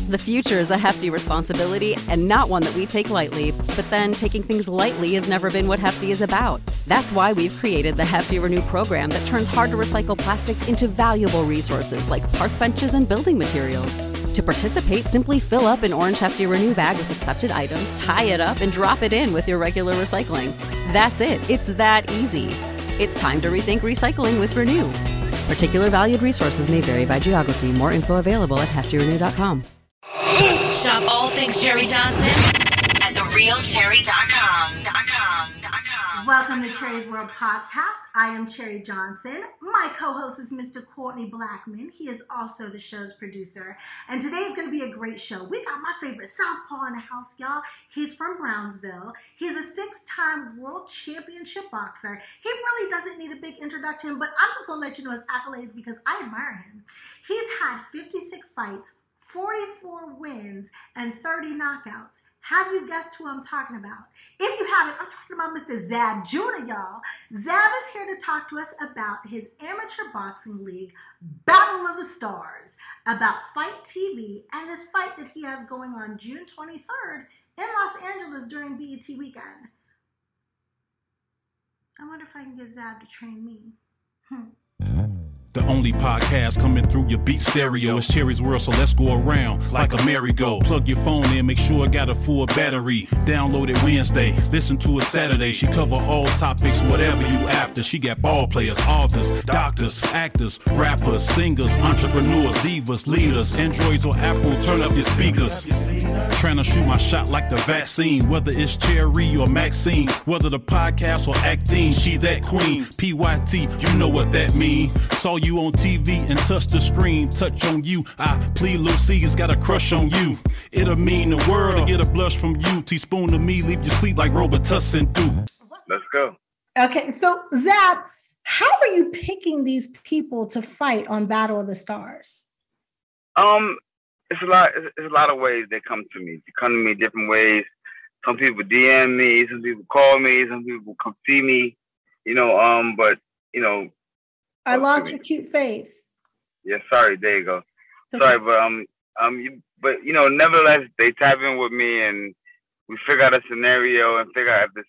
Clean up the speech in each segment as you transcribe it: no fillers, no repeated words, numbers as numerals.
The future is a hefty responsibility and not one that we take lightly, but then taking things lightly has never been what Hefty is about. That's why we've created the Hefty Renew program that turns hard-to-recycle plastics into valuable resources like park benches and building materials. To participate, simply fill up an orange Hefty Renew bag with accepted items, tie it up, and drop it in with your regular recycling. That's it. It's that easy. It's time to rethink recycling with Renew. Particular valued resources may vary by geography. More info available at heftyrenew.com. Shop all things Cherry Johnson at therealcherry.com. Welcome to Cherry's World Podcast. I am Cherry Johnson. My co-host is Mr. Courtney Blackman. He is also the show's producer. And today's going to be a great show. We got my favorite Southpaw in the house, y'all. He's from Brownsville. He's a 6-time world championship boxer. He really doesn't need a big introduction, but I'm just going to let you know his accolades because I admire him. He's had 56 fights, 44 wins, and 30 knockouts. Have you guessed who I'm talking about? If you haven't, I'm talking about Mr. Zab Judah, y'all. Zab is here to talk to us about his amateur boxing league, Battle of the Stars, about Fight TV, and this fight that he has going on June 23rd in Los Angeles during BET weekend. I wonder if I can get Zab to train me. The only podcast coming through your beat stereo is Cherry's World, so let's go around like a merry-go. Plug your phone in, make sure it got a full battery. Download it Wednesday, listen to it Saturday. She cover all topics, whatever you after. She got ball players, authors, doctors, actors, rappers, singers, entrepreneurs, divas, leaders. Androids or Apple, turn up your speakers. Trying to shoot my shot like the vaccine, whether it's Cherry or Maxine, whether the podcast or acting, she that queen. PYT, you know what that mean. Saw you on TV and touch the screen, touch on you. I plead Lucy's got a crush on you. It'll mean the world to get a blush from you. Teaspoon of me, leave you sleep like Robitussin do. Let's go. Okay, so Zab, how are you picking these people to fight on Battle of the Stars? It's a lot of ways they come to me. They come to me different ways. Some people DM me, some people call me, some people come see me. But I lost your cute face. Yeah, sorry. There you go. Okay. Sorry, but nevertheless, they tap in with me and we figure out a scenario and figure out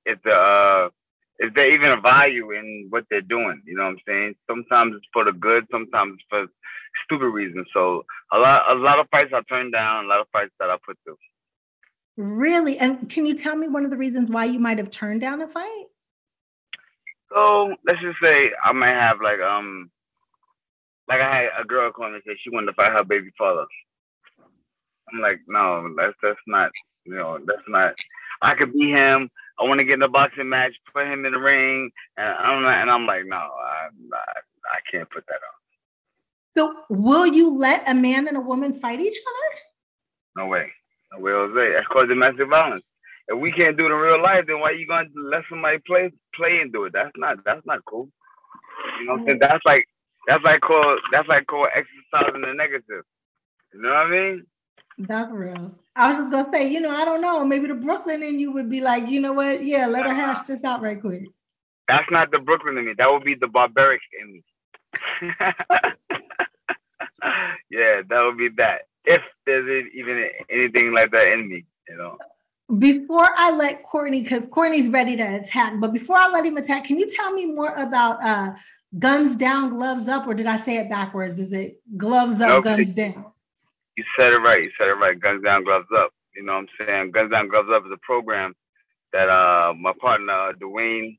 if they even a value in what they're doing. You know what I'm saying? Sometimes it's for the good, sometimes it's for stupid reasons. So a lot of fights I turned down, a lot of fights that I put through. Really? And can you tell me one of the reasons why you might have turned down a fight? So let's just say I might have like I had a girl call me and say she wanted to fight her baby father. I'm like, no, that's not, that's not. I could beat him. I want to get in a boxing match, put him in the ring, and I'm like, no, I can't put that on. So will you let a man and a woman fight each other? No way, Jose. That's called domestic violence. If we can't do it in real life, then why are you going to let somebody play and do it? That's not cool. You know what I'm saying? That's like called exercising the negative. You know what I mean? That's real. I was just gonna say, I don't know. Maybe the Brooklyn in you would be like, you know what? Yeah, let her hash this out right quick. That's not the Brooklyn in me. That would be the barbaric in me. Yeah, that would be that. If there's even anything like that in me, Before I let Courtney, because Courtney's ready to attack, but before I let him attack, can you tell me more about guns down, gloves up, or did I say it backwards? Is it gloves up, guns down? You said it right. Guns down, gloves up. You know what I'm saying? Guns down, gloves up is a program that my partner Dwayne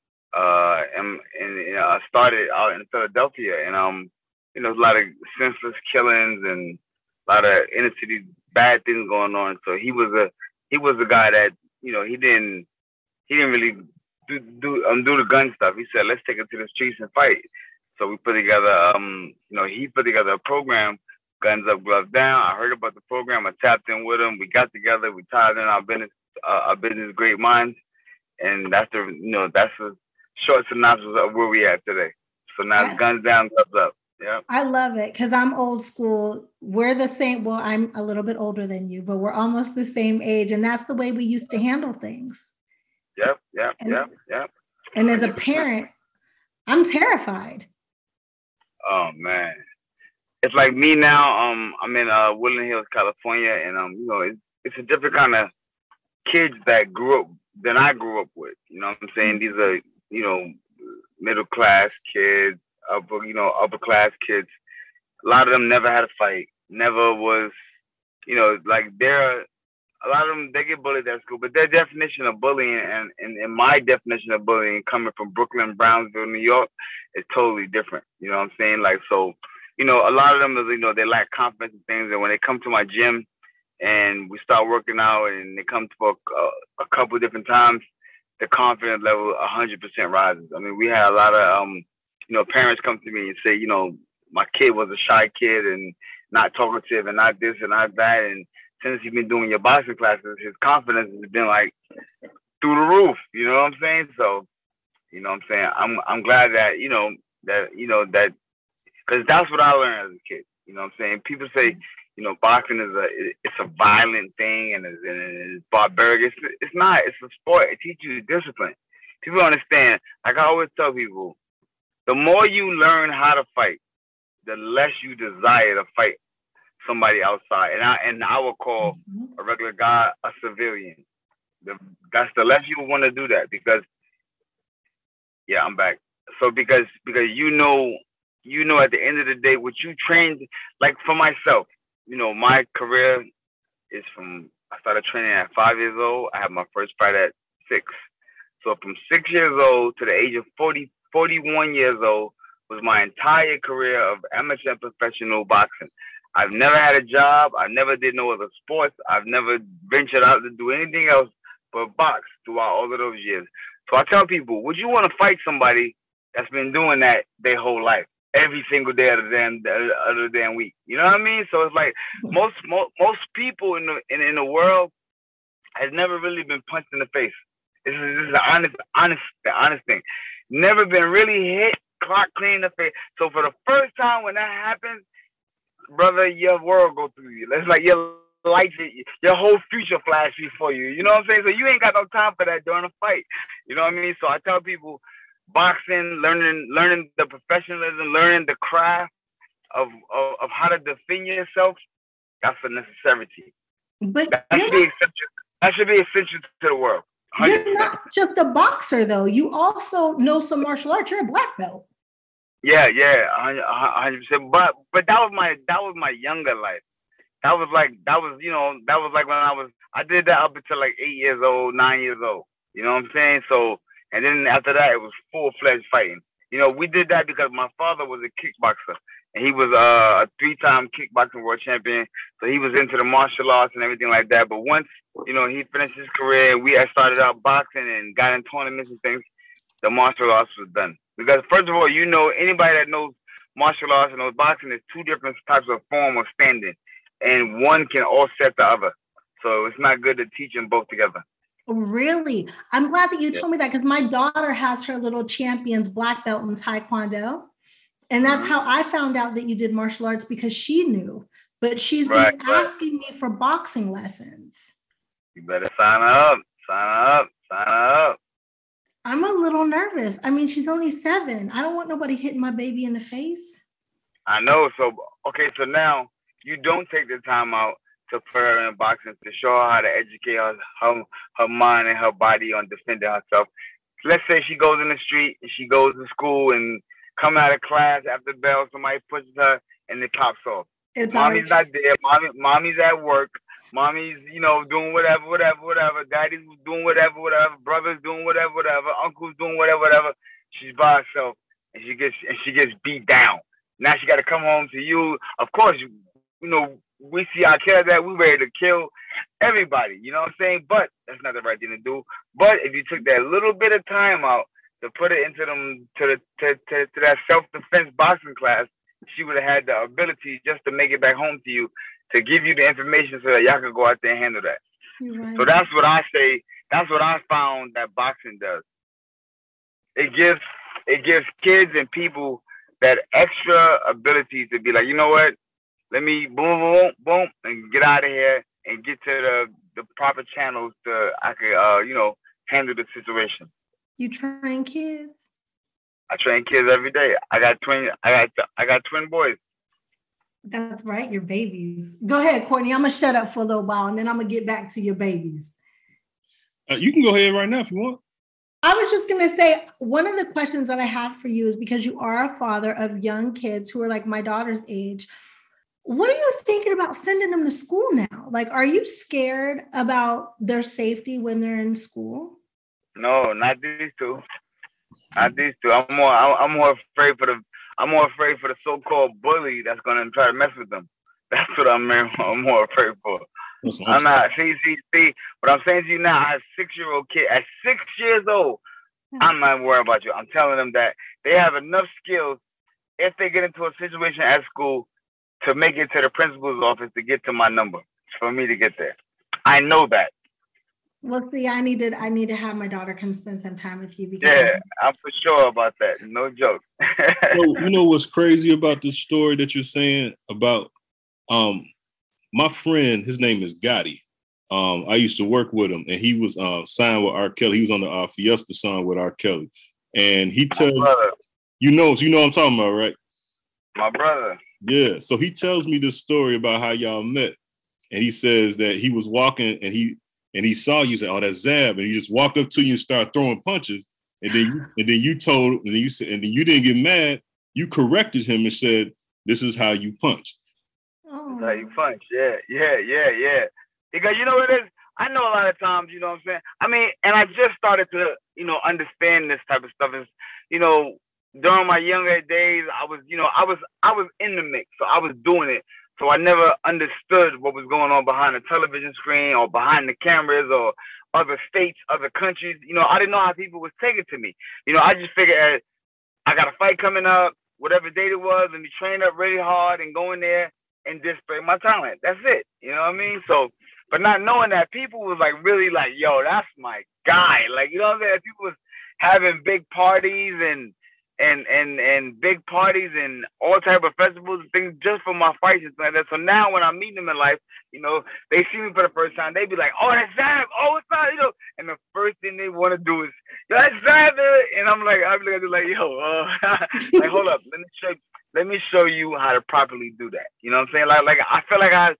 started out in Philadelphia, and there's a lot of senseless killings and a lot of inner city bad things going on. So he was a guy that he didn't really do the gun stuff. He said, let's take it to the streets and fight. So we put together he put together a program, Guns Up, Gloves Down. I heard about the program. I tapped in with him. We got together. We tied in our business great minds, and that's a short synopsis of where we at today. So now it's Guns Down, Gloves Up. Yeah. I love it because I'm old school. We're the same. Well, I'm a little bit older than you, but we're almost the same age. And that's the way we used to handle things. Yep. And as a parent, I'm terrified. Oh, man. it's like me now. I'm in Woodland Hills, California, and it's a different kind of kids that grew up than I grew up with. You know what I'm saying? These are middle class kids, upper class kids. A lot of them never had a fight. Never was, like a lot of them, they get bullied at school, but their definition of bullying and my definition of bullying coming from Brooklyn, Brownsville, New York is totally different. You know what I'm saying? Like, so, a lot of them is, they lack confidence and things. And when they come to my gym and we start working out and they come to a couple different times, the confidence level 100% rises. I mean, we had a lot of, parents come to me and say, my kid was a shy kid and not talkative and not this and not that. And since he's been doing your boxing classes, his confidence has been like through the roof. You know what I'm saying? So, I'm glad that, that, because that's what I learned as a kid. You know what I'm saying? People say, boxing it's a violent thing and it's barbaric. It's not. It's a sport. It teaches you discipline. People understand. Like I always tell people, the more you learn how to fight, the less you desire to fight somebody outside. And I would call a regular guy a civilian. That's the less you want to do that because, yeah, I'm back. So because at the end of the day, what you trained, like for myself, my career is I started training at 5 years old. I had my first fight at 6. So from 6 years old to the age of 41 years old was my entire career of amateur and professional boxing. I've never had a job. I never did no other sports. I've never ventured out to do anything else but box throughout all of those years. So I tell people, would you want to fight somebody that's been doing that their whole life, every single day of the damn week? You know what I mean? So it's like most people in the world has never really been punched in the face. This is the honest thing. Never been really hit, clock clean in the face. So for the first time when that happens, brother, your world go through you. It's like your life, your whole future flash before you. You know what I'm saying? So you ain't got no time for that during a fight. You know what I mean? So I tell people, boxing, learning the professionalism, learning the craft of how to defend yourself, that's a necessity. But that should be essential to the world. 100%. You're not just a boxer, though. You also know some martial arts. You're a black belt. Yeah, 100%. But that was my younger life. That was like when I did that up until like 8 years old, 9 years old. You know what I'm saying? So, and then after that, it was full-fledged fighting. We did that because my father was a kickboxer, and he was a 3-time kickboxing world champion. So he was into the martial arts and everything like that. But once, he finished his career, we had started out boxing and got in tournaments and things, the martial arts was done. Because first of all, anybody that knows martial arts and knows boxing, there's 2 different types of form of standing, and one can offset the other. So it's not good to teach them both together. Really? I'm glad that you told me that because my daughter has her little champions black belt in Taekwondo. And that's how I found out that you did martial arts because she knew. But she's been asking me for boxing lessons. You better sign up. I'm a little nervous. I mean, she's only 7. I don't want nobody hitting my baby in the face. I know. So, okay, so now you don't take the time out to put her in boxing to show her how to educate her mind and her body on defending herself. Let's say she goes in the street and she goes to school and come out of class after the bell, somebody pushes her and it pops off. Mommy's not there. Mommy's at work. Mommy's, doing whatever. Daddy's doing whatever. Brother's doing whatever. Uncle's doing whatever. She's by herself and she gets beat down. Now she got to come home to you. Of course, we see our kids that we ready to kill everybody. You know what I'm saying? But that's not the right thing to do. But if you took that little bit of time out to put it into them to that self-defense boxing class, she would have had the ability just to make it back home to you, to give you the information so that y'all could go out there and handle that. Right. So that's what I say. That's what I found that boxing does. It gives kids and people that extra ability to be like, you know what? Let me boom, and get out of here and get to the proper channels to handle the situation. You train kids? I train kids every day. I got twin boys. That's right, your babies. Go ahead, Courtney. I'm gonna shut up for a little while, and then I'm gonna get back to your babies. You can go ahead right now if you want. I was just going to say, one of the questions that I have for you is because you are a father of young kids who are like my daughter's age. What are you thinking about sending them to school now? Like, are you scared about their safety when they're in school? No, not these two. Not these two. I'm more afraid for the so-called bully that's gonna try to mess with them. That's what I'm more afraid for. I'm not. See. What I'm saying to you now, I have a 6-year-old kid. At 6 years old, I'm not worried about you. I'm telling them that they have enough skills if they get into a situation at school to make it to the principal's office to get to my number for me to get there. I know that. Well, see, I need to have my daughter come spend some time with you. Because I'm for sure about that. No joke. So, you know what's crazy about the story that you're saying about my friend, his name is Gotti. I used to work with him, and he was signed with R. Kelly. He was on the Fiesta song with R. Kelly. And he tells you know what I'm talking about, right? My brother. Yeah. So he tells me this story about how y'all met. And he says that he was walking and he saw you, said, "Oh, that's Zab." And he just walked up to you and started throwing punches. And then you didn't get mad. You corrected him and said, "This is how you punch." That's how you punch. Yeah. Because you know what it is? I know a lot of times, you know what I'm saying? I mean, and I just started to, understand this type of stuff. Is, during my younger days, I was in the mix. So I was doing it. So I never understood what was going on behind the television screen or behind the cameras or other states, other countries. I didn't know how people was taking to me. I just figured I got a fight coming up, whatever date it was, and me train up really hard and go in there and display my talent. That's it. You know what I mean? So, but not knowing that, people was like really like, yo, that's my guy. Like, you know what I'm saying? People was having big parties and big parties and all type of festivals and things just for my fights and stuff like that. So now when I meet them in life, they see me for the first time, they be like, "Oh, that's Zab. Oh, what's up?" And the first thing they want to do is, "Yo, that's Zab." And I'm looking at them like, "Yo, like, hold up, let me show you how to properly do that." You know what I'm saying? Like I feel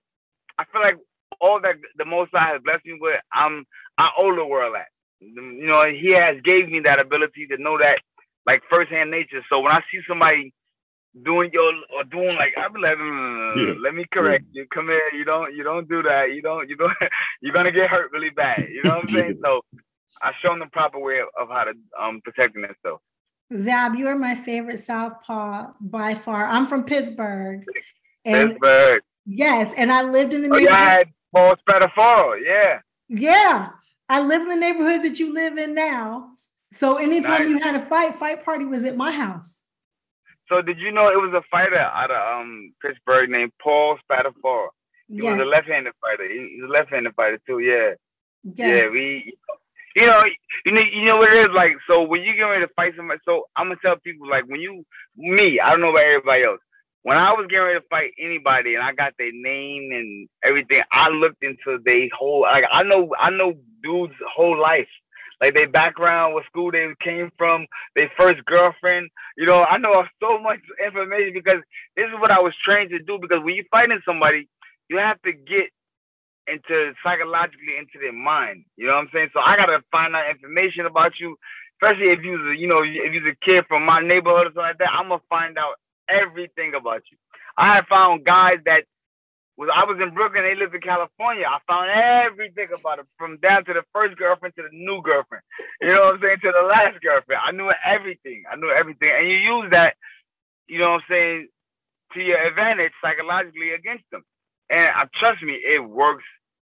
like all that the Most High has blessed me with, I owe the world that. He has gave me that ability to know that, like, firsthand nature. So when I see somebody doing like, I'll be like, let me correct you. Come here. You don't do that. You're gonna get hurt really bad. You know what I'm saying? So I show them the proper way of how to protect themselves. Zab, you are my favorite Southpaw by far. I'm from Pittsburgh. Pittsburgh. Yes, and I lived in the neighborhood. Yeah, Paul Spadafaro. Yeah. Yeah, I live in the neighborhood that you live in now. So anytime you had a fight party was at my house. So did you know it was a fighter out of Pittsburgh named Paul Spadafaro? He was a left-handed fighter. He's a left-handed fighter too. Yeah. Yes. Yeah. You know what it is like. So when you get ready to fight somebody, so I'm gonna tell people, like, I don't know about everybody else. When I was getting ready to fight anybody and I got their name and everything, I looked into their whole, like, I know dudes' whole life. Like, their background, what school they came from, their first girlfriend. I know so much information because this is what I was trained to do. Because when you're fighting somebody, you have to get psychologically into their mind. You know what I'm saying? So I got to find out information about you, especially if you was a kid from my neighborhood or something like that. I'm going to find out everything about you. I have found guys that I was in Brooklyn, they lived in California. I found everything about it, from down to the first girlfriend to the new girlfriend. You know what I'm saying? To the last girlfriend. I knew everything. And you use that, you know what I'm saying, to your advantage psychologically against them. And trust me, it works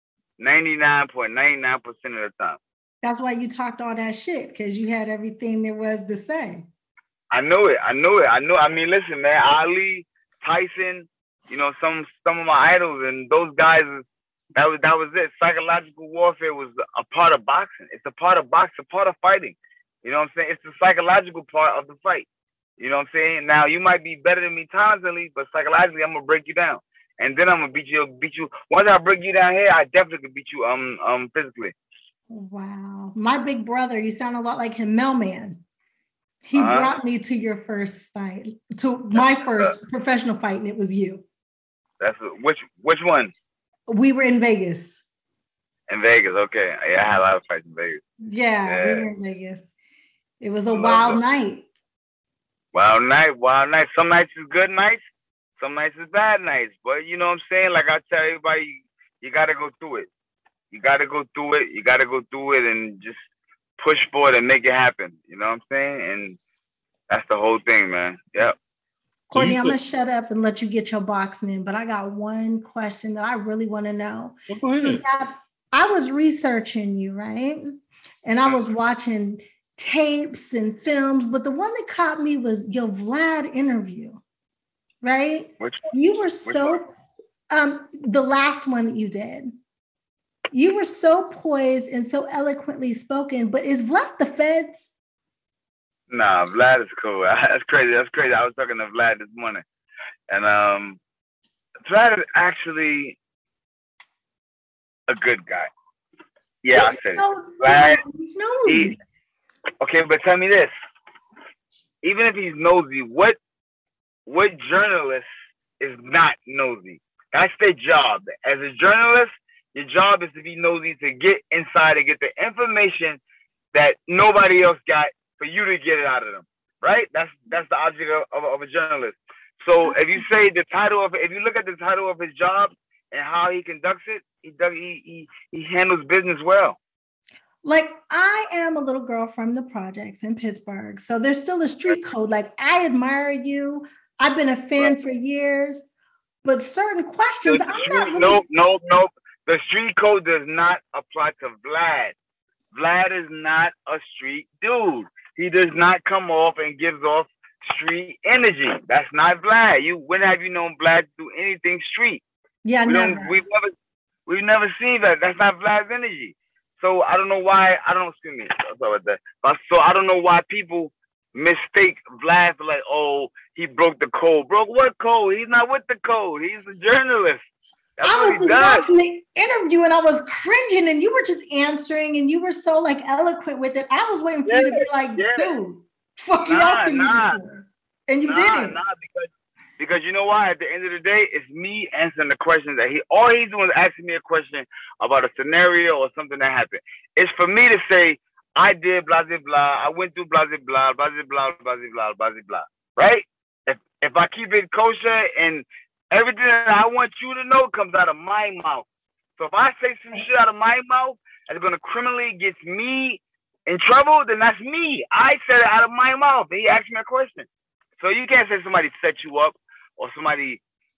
99.99% of the time. That's why you talked all that shit, because you had everything there was to say. I knew it. I mean, listen, man, Ali, Tyson, some of my idols, and those guys, that was it. Psychological warfare was a part of boxing. It's a part of boxing, a part of fighting. You know what I'm saying? It's the psychological part of the fight. You know what I'm saying? Now, you might be better than me constantly, but psychologically, I'm gonna break you down, and then I'm gonna beat you. Once I break you down here, I definitely could beat you physically. Wow, my big brother, you sound a lot like him, Melman. He brought me to your first fight, to my first professional fight, and it was you. That's which one? We were in Vegas. In Vegas, okay. Yeah, I had a lot of fights in Vegas. Yeah, we were in Vegas. It was a wild night. Wild night. Some nights is good nights. Some nights is bad nights. But you know what I'm saying? Like I tell everybody, you got to go through it. You got to go through it. You got to go through it and just push for it and make it happen. You know what I'm saying? And that's the whole thing, man. Yep. Courtney, I'm going to shut up and let you get your boxing in, but I got one question that I really want to know. Well, I was researching you, right? And I was watching tapes and films, but the one that caught me was your Vlad interview, right? You were the last one that you did. You were so poised and so eloquently spoken, but is Vlad the feds? Nah, Vlad is cool. That's crazy. I was talking to Vlad this morning. And Vlad is actually a good guy. Yeah, I said Vlad. Okay, but tell me this. Even if he's nosy, what journalist is not nosy? That's their job. As a journalist, your job is to be nosy, to get inside and get the information that nobody else got for you to get it out of them. Right? That's the object of a journalist. So if you say if you look at the title of his job and how he conducts it, he handles business well. Like, I am a little girl from the projects in Pittsburgh, so there's still a street code. Like, I admire you. I've been a fan for years, but certain questions, I'm not really... No. The street code does not apply to Vlad. Vlad is not a street dude. He does not come off and gives off street energy. That's not Vlad. When have you known Vlad do anything street? Yeah, we've never seen that. That's not Vlad's energy. So I don't know why. Excuse me. Sorry about that. So I don't know why people mistake Vlad for like, oh, he broke the code. Broke what code? He's not with the code. He's a journalist. I was watching the interview and I was cringing, and you were just answering, and you were so like eloquent with it. I was waiting for you to be like, dude, fuck you asking me before. And you didn't. Because you know why? At the end of the day, it's me answering the questions that all he's doing is asking me a question about a scenario or something that happened. It's for me to say, I did blah, blah, blah. I went through blah, blah, blah, blah, blah, blah, blah, blah, blah, right? If I keep it kosher and everything that I want you to know comes out of my mouth. So if I say some shit out of my mouth that's going to criminally get me in trouble, then that's me. I said it out of my mouth. He asked me a question. So you can't say somebody set you up or somebody.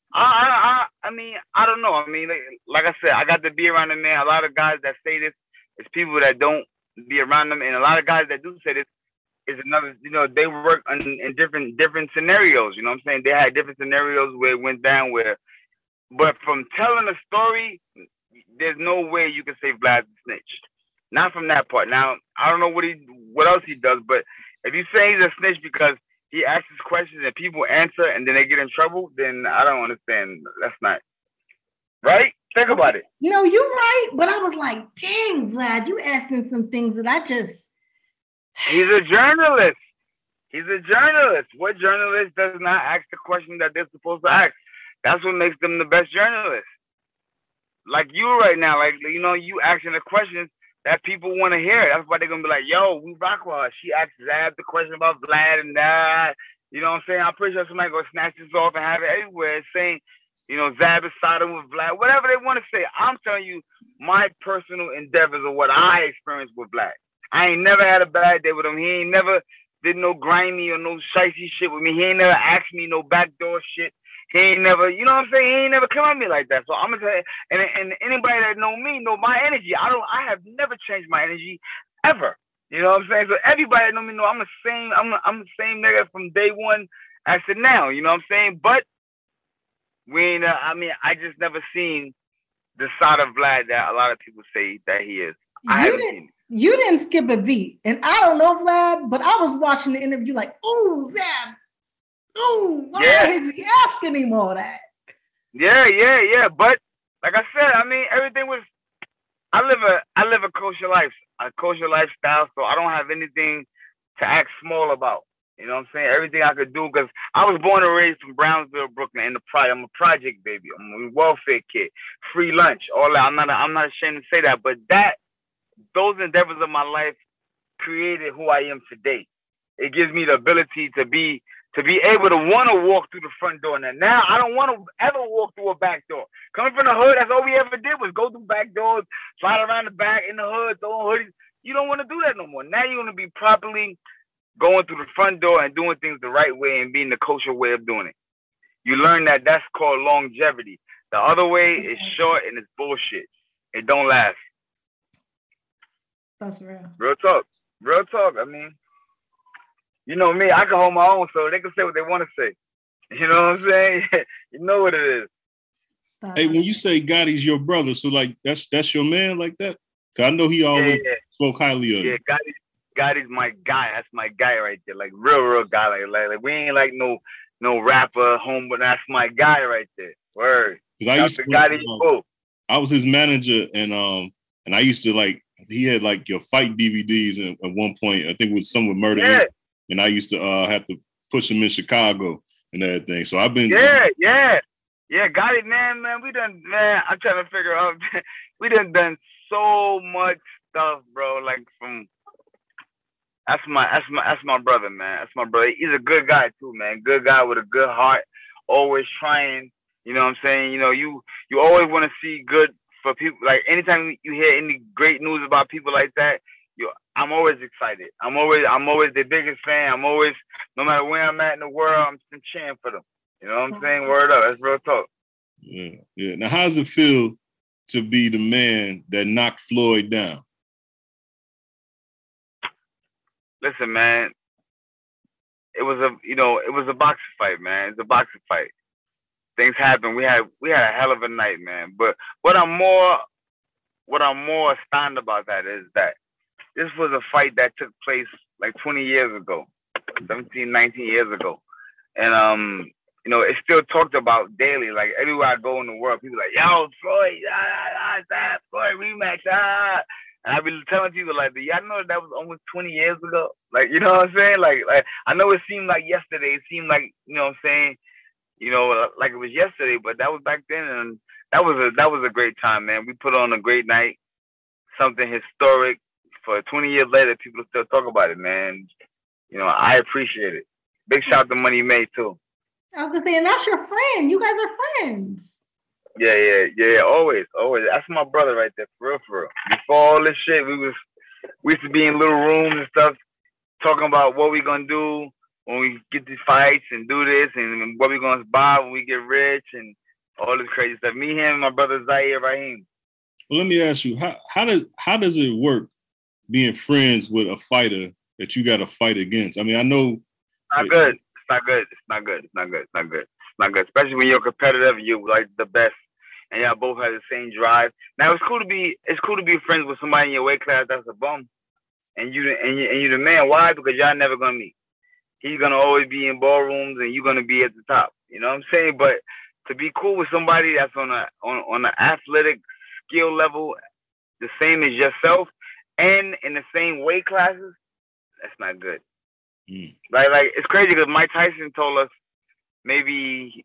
I mean, I don't know. I mean, like I said, I got to be around them, man. A lot of guys that say this is people that don't be around them. And a lot of guys that do say this is another, they work in different scenarios. You know what I'm saying? They had different scenarios where it went down but from telling a story, there's no way you can say Vlad's snitched. Not from that part. Now, I don't know what else he does, but if you say he's a snitch because he asks questions and people answer and then they get in trouble, then I don't understand. That's not right. Think about it. You're right, but I was like, dang, Vlad, you asking some things that I just... He's a journalist. What journalist does not ask the question that they're supposed to ask? That's what makes them the best journalists. Like you right now, you asking the questions that people want to hear. That's why they're going to be like, yo, we rock with her. She asked Zab the question about Vlad and that. You know what I'm saying? I'm pretty sure somebody going to snatch this off and have it everywhere saying, Zab is siding with Vlad. Whatever they want to say. I'm telling you my personal endeavors of what I experienced with Vlad. I ain't never had a bad day with him. He ain't never did no grimy or no shicey shit with me. He ain't never asked me no backdoor shit. He ain't never, you know what I'm saying? He ain't never come at me like that. So I'm gonna tell you, and anybody that know me know my energy. I have never changed my energy ever. You know what I'm saying? So everybody that know me know I'm the same nigga from day one as to now. You know what I'm saying? But we ain't. I just never seen the side of Vlad that a lot of people say that he is. I haven't seen it. You didn't skip a beat, and I don't know Vlad, but I was watching the interview like, oh, Zab. Oh, why is he asking him all that? Yeah. But like I said, I mean, everything was. I live a kosher lifestyle, so I don't have anything to act small about. You know what I'm saying? Everything I could do, because I was born and raised from Brownsville, Brooklyn, in the project. I'm a project baby. I'm a welfare kid. Free lunch, all that. I'm not ashamed to say that. But those endeavors of my life created who I am today. It gives me the ability to be able to want to walk through the front door. Now I don't want to ever walk through a back door. Coming from the hood, that's all we ever did was go through back doors, slide around the back in the hood, throwing hoodies. You don't want to do that no more. Now you want to be properly going through the front door and doing things the right way and being the kosher way of doing it. You learn that that's called longevity. The other way is short and it's bullshit. It don't last. That's real. Real talk. Real talk. I mean, you know me, I can hold my own, so they can say what they want to say. You know what I'm saying? You know what it is. Hey, when you say Gotti's your brother, so like that's your man like that? Cause I know he always spoke highly of you. Yeah, Gotti's my guy. That's my guy right there. Like real guy. Like we ain't like no rapper home, but that's my guy right there. Word. I used to, I was his manager, and I used to like, he had like your fight DVDs, and at one point I think it was some with Murder Inc. And I used to have to push him in Chicago and everything. So I've been Gotti, man. We done, man. I'm trying to figure out. We done so much stuff, bro. Like from. That's my brother, man. That's my brother. He's a good guy too, man. Good guy with a good heart. Always trying. You know what I'm saying? You know, you always want to see good for people. Like anytime you hear any great news about people like that, I'm always excited. I'm always the biggest fan. I'm always, no matter where I'm at in the world, I'm cheering for them. You know what I'm saying? Word up. That's real talk. Yeah. Now, how does it feel to be the man that knocked Floyd down? Listen, man, it was a boxing fight, man. It's a boxing fight. Things happen. We had a hell of a night, man. But what I'm more astounded about that is that this was a fight that took place like 20 years ago, 17, 19 years ago. And it's still talked about daily. Like everywhere I go in the world, people are like, yo, Floyd, Floyd rematch, And I be telling people like, y'all know that was almost 20 years ago. Like, you know what I'm saying? Like I know it seemed like yesterday. It seemed like, you know what I'm saying? Like it was yesterday, but that was back then, and that was a great time, man. We put on a great night, something historic. For 20 years later, people still talk about it, man. I appreciate it. Big shout out to Money Made too. I was gonna say, and that's your friend. You guys are friends. Yeah. Always. That's my brother right there, for real. Before all this shit, we used to be in little rooms and stuff, talking about what we gonna do when we get these fights and do this, and what we gonna buy when we get rich, and all this crazy stuff. Me, him, and my brother Zaire Rahim. Well, let me ask you, how does it work being friends with a fighter that you got to fight against? I mean, I know it's not good. Especially when you're competitive, you're like the best, and y'all both have the same drive. Now it's cool to be friends with somebody in your weight class that's a bum, and you the man. Why? Because y'all never gonna meet. He's gonna always be in ballrooms, and you're gonna be at the top. You know what I'm saying? But to be cool with somebody that's on an athletic skill level the same as yourself and in the same weight classes, that's not good. Like it's crazy because Mike Tyson told us maybe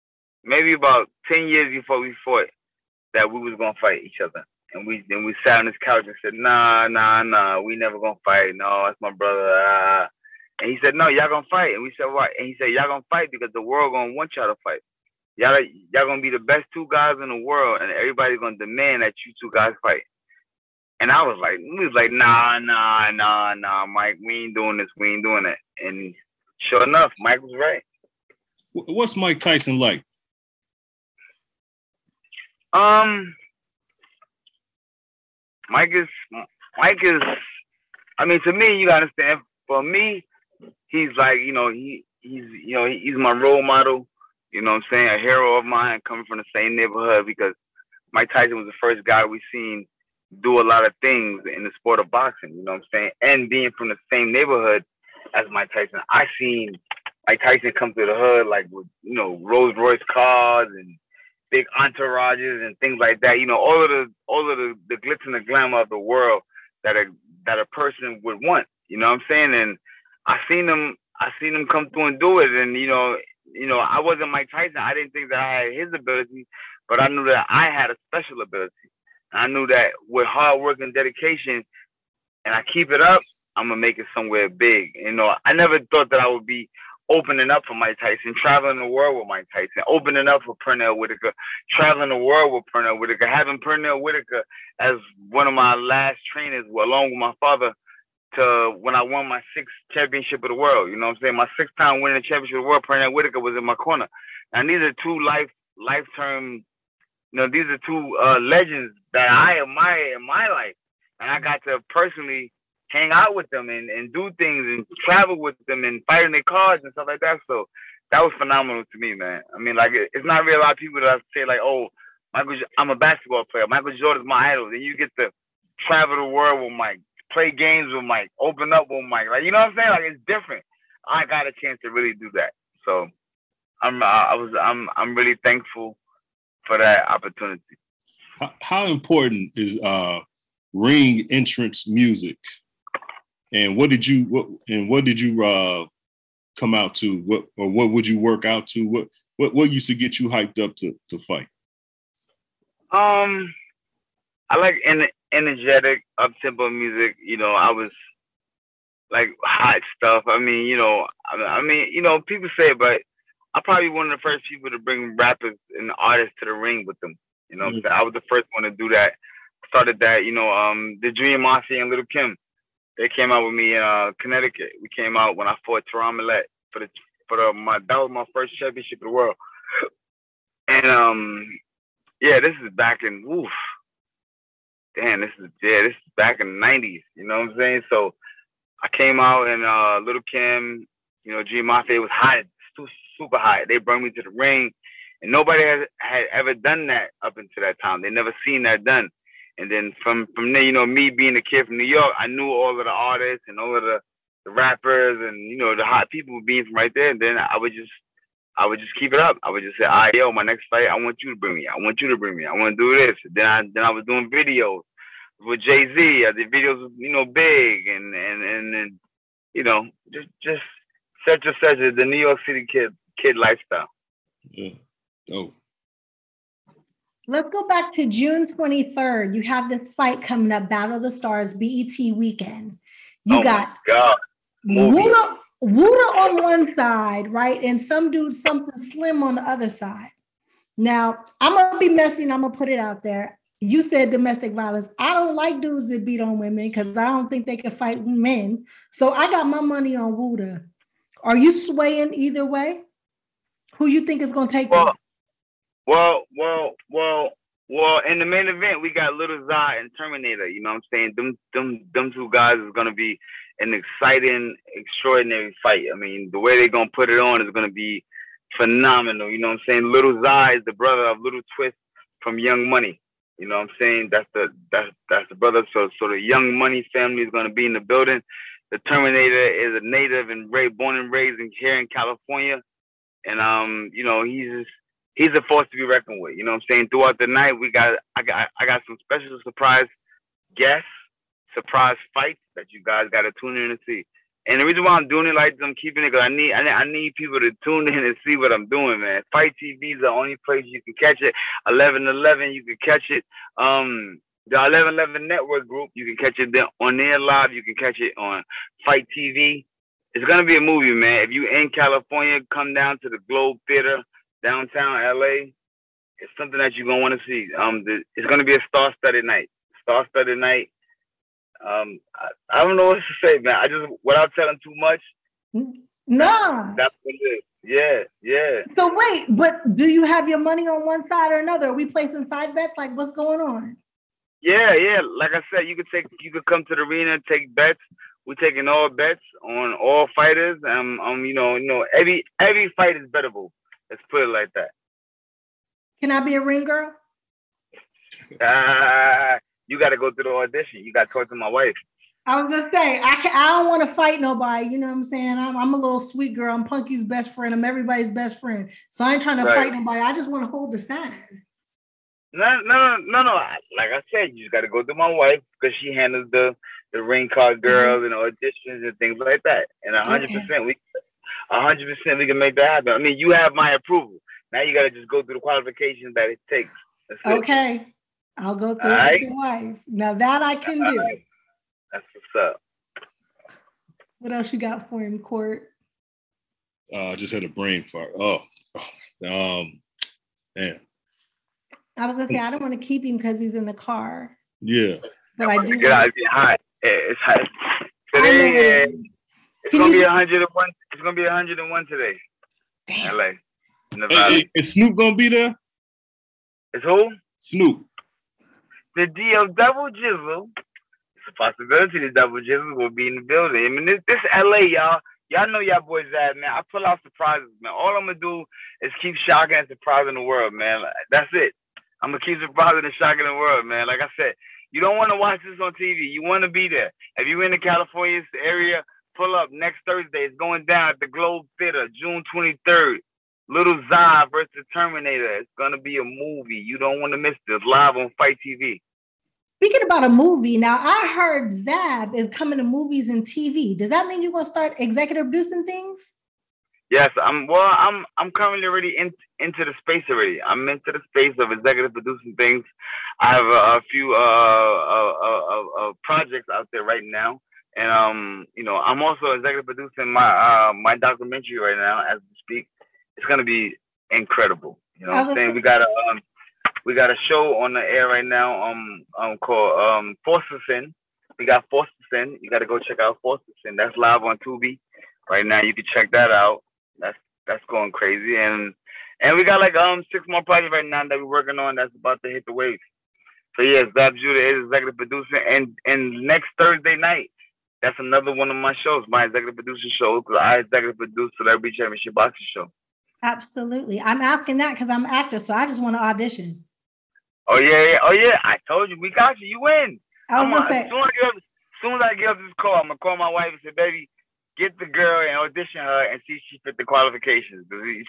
about 10 years before we fought that we was gonna fight each other, and we sat on this couch and said, nah, we never gonna fight. No, that's my brother. And he said, no, y'all gonna fight. And we said, why? And he said, y'all gonna fight because the world gonna want y'all to fight. Y'all gonna be the best two guys in the world, and everybody's gonna demand that you two guys fight. And we was like, nah, Mike, we ain't doing this, we ain't doing that. And sure enough, Mike was right. What's Mike Tyson like? Mike is. I mean, to me, you gotta understand. For me, he's like, he's my role model. You know what I'm saying? A hero of mine, coming from the same neighborhood, because Mike Tyson was the first guy we seen do a lot of things in the sport of boxing. You know what I'm saying? And being from the same neighborhood as Mike Tyson, I seen Mike Tyson come through the hood like with Rolls Royce cars and big entourages and things like that. All of the glitz and the glamour of the world that a person would want. You know what I'm saying? And I seen him I seen him come through and do it, and I wasn't Mike Tyson. I didn't think that I had his ability, but I knew that I had a special ability. I knew that with hard work and dedication, and I keep it up, I'm gonna make it somewhere big. I never thought that I would be opening up for Mike Tyson, traveling the world with Mike Tyson, opening up for Pernell Whitaker, traveling the world with Pernell Whitaker, having Pernell Whitaker as one of my last trainers, along with my father, to when I won my 6th championship of the world. You know what I'm saying? My 6th time winning the championship of the world, Pernell Whitaker was in my corner. And these are two lifetime, these are two legends that I admire in my life. And I got to personally hang out with them and do things and travel with them and fight in their cars and stuff like that. So that was phenomenal to me, man. I mean, like, it's not really a lot of people that say, like, oh, I'm a basketball player. Michael Jordan's my idol. Then you get to travel the world with Mike, play games with Mike, open up with Mike. Like, you know what I'm saying? Like, it's different. I got a chance to really do that. So I'm really thankful for that opportunity. How important is ring entrance music? And what did you come out to? What would you work out to? What used to get you hyped up to fight? I like energetic, up-tempo music. I was like hot stuff. I mean, people say it, but I'm probably one of the first people to bring rappers and artists to the ring with them. Mm-hmm. I was the first one to do that. Started that. The Dream Mafia and Little Kim. They came out with me in Connecticut. We came out when I fought Teron Millette that was my first championship of the world. And this is back in this is back in the 90s. You know what I'm saying? So I came out and Little Kim, Dream Mafia was hot, super hot. They brought me to the ring, and nobody had ever done that up until that time. They never seen that done. And then from there, me being a kid from New York, I knew all of the artists and all of the rappers and, the hot people being from right there. And then I would just keep it up. I would just say, all right, yo, my next fight, I want you to bring me. I want you to bring me. I want to do this. Then I was doing videos with Jay-Z. I did videos, big and just such the New York City kid lifestyle. Yeah. Oh. Let's go back to June 23rd. You have this fight coming up, Battle of the Stars, BET weekend. You got Wooda on one side, right? And some dude, something slim on the other side. Now, I'm going to be messy and I'm going to put it out there. You said domestic violence. I don't like dudes that beat on women because I don't think they can fight men. So I got my money on Wooda. Are you swaying either way? Who you think is going to take it? Well, in the main event, we got Little Zai and Terminator. You know what I'm saying? Them two guys is going to be an exciting, extraordinary fight. I mean, the way they're going to put it on is going to be phenomenal. You know what I'm saying? Little Zai is the brother of Little Twist from Young Money. You know what I'm saying? That's the brother. So the Young Money family is going to be in the building. The Terminator is a native and born and raised here in California. And, he's a force to be reckoned with. You know what I'm saying? Throughout the night, I got some special surprise guests, surprise fights that you guys got to tune in and see. And the reason why I'm doing it like this, I'm keeping it because I need people to tune in and see what I'm doing, man. Fight TV is the only place you can catch it. 11/11, you can catch it. The 11/11 Network group, you can catch it on there live. You can catch it on Fight TV. It's gonna be a movie, man. If you in California, come down to the Globe Theater, downtown LA. It's something that you're gonna want to see. It's gonna be a star-studded night. I don't know what to say, man. I just, without telling too much. No. That's what it is. Yeah. So wait, but do you have your money on one side or another? Are we placing side bets? Like, what's going on? Yeah. Like I said, you could come to the arena and take bets. We're taking all bets on all fighters. Every fight is bettable. Let's put it like that. Can I be a ring girl? You got to go through the audition. You got to talk to my wife. I was gonna say I don't want to fight nobody. You know what I'm saying? I'm a little sweet girl. I'm Punky's best friend. I'm everybody's best friend. So I ain't trying to fight nobody. I just want to hold the sign. No. Like I said, you just got to go through my wife because she handles the ring card girls and auditions and things like that. And 100%, 100% we can make that happen. I mean, you have my approval. Now you got to just go through the qualifications that it takes. That's it. Okay. I'll go through it with your wife. Now that I can do. Right. That's what's up. What else you got for him, Court? I just had a brain fart. Man. I was gonna say I don't want to keep him because he's in the car. Yeah. But I do. It's hot. It's hot. Today, it's gonna be 101. It's gonna be 101 today. Damn. LA. Hey, is Snoop gonna be there? Is who? Snoop. The DL Double Jizzle. It's a possibility the Double Jizzle will be in the building. I mean, this LA, y'all. Y'all know y'all boys that, man. I pull out surprises, man. All I'm gonna do is keep shocking and surprising the world, man. That's it. I'm gonna keep surprising and shocking the world, man. Like I said, you don't want to watch this on TV. You want to be there. If you're in the California area, pull up next Thursday. It's going down at the Globe Theater, June 23rd. Little Zah versus Terminator. It's gonna be a movie. You don't want to miss this. Live on Fight TV. Speaking about a movie, now I heard Zab is coming to movies and TV. Does that mean you're gonna start executive producing things? Yes, I'm currently already into the space already. I'm into the space of executive producing things. I have a few projects out there right now, and I'm also executive producing my documentary right now as we speak. It's gonna be incredible. You know what I'm saying? We got a show on the air right now called Forster Sin. We got Forster Sin. You got to go check out Forster Sin. That's live on Tubi right now. You can check that out. That's going crazy. And we got like 6 more projects right now that we're working on that's about to hit the waves. So yes, Zab Judah is executive producer. And next Thursday night, that's another one of my shows, my executive producer show, because I executive produce Celebrity Championship Boxing Show. Absolutely. I'm asking that because I'm an actor, so I just want to audition. Oh yeah. I told you, we got you. You win. I was gonna say. As soon as I get up this call, I'm gonna call my wife and say, "Baby, get the girl and audition her and see if she fit the qualifications.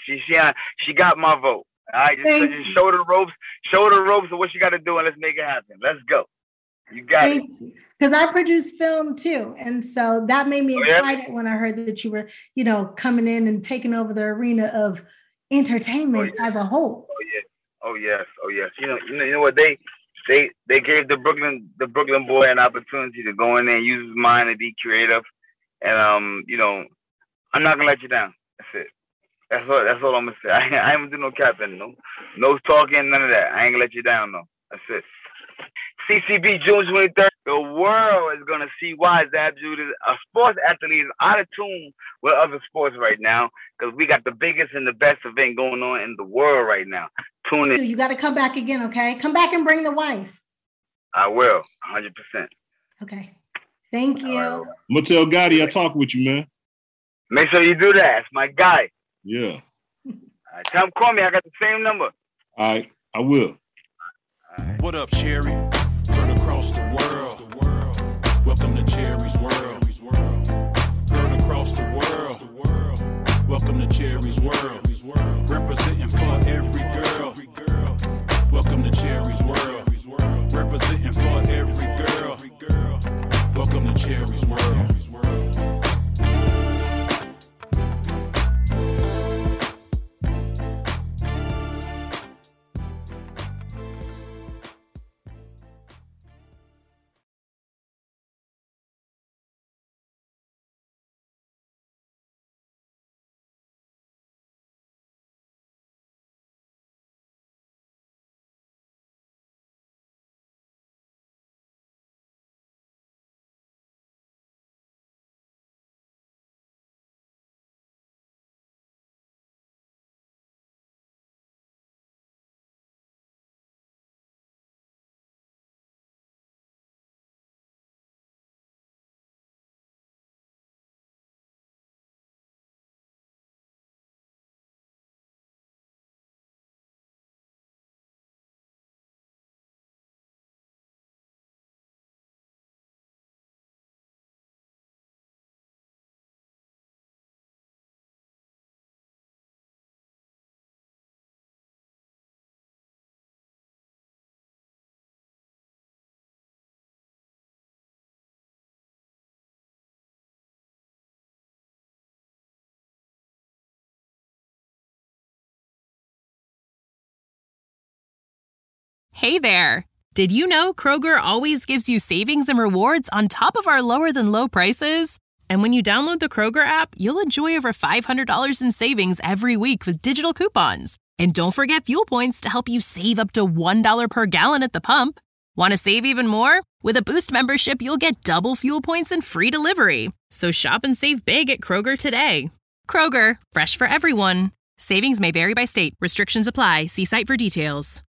She got my vote. All right, just show her the ropes of what she got to do, and let's make it happen. Let's go. You got it. Because I produce film too, and so that made me excited when I heard that you were, coming in and taking over the arena of entertainment as a whole. Oh yes. You know what they gave the Brooklyn boy an opportunity to go in there and use his mind and be creative, and I'm not gonna let you down. That's it. That's all I'm gonna say. I ain't gonna do no capping, no talking, none of that. I ain't gonna let you down, no. That's it. CCB June 23rd. The world is gonna see why Zab Judah, a sports athlete, is out of tune with other sports right now, because we got the biggest and the best event going on in the world right now. Tune in. You got to come back again, okay? Come back and bring the wife. I will, 100%. Okay. Thank you. I'm gonna tell Gotti I talk with you, man. Make sure you do that. It's my guy. Yeah. Tell him call me. I got the same number. All right, I will. What up, Cherry? Heard across the world. Welcome to Cherry's world. Heard across the world. Welcome to Cherry's world. Representing for every girl. Welcome to Cherry's world. Representing for every girl. Welcome to Cherry's world. Hey there! Did you know Kroger always gives you savings and rewards on top of our lower-than-low prices? And when you download the Kroger app, you'll enjoy over $500 in savings every week with digital coupons. And don't forget fuel points to help you save up to $1 per gallon at the pump. Want to save even more? With a Boost membership, you'll get double fuel points and free delivery. So shop and save big at Kroger today. Kroger, fresh for everyone. Savings may vary by state. Restrictions apply. See site for details.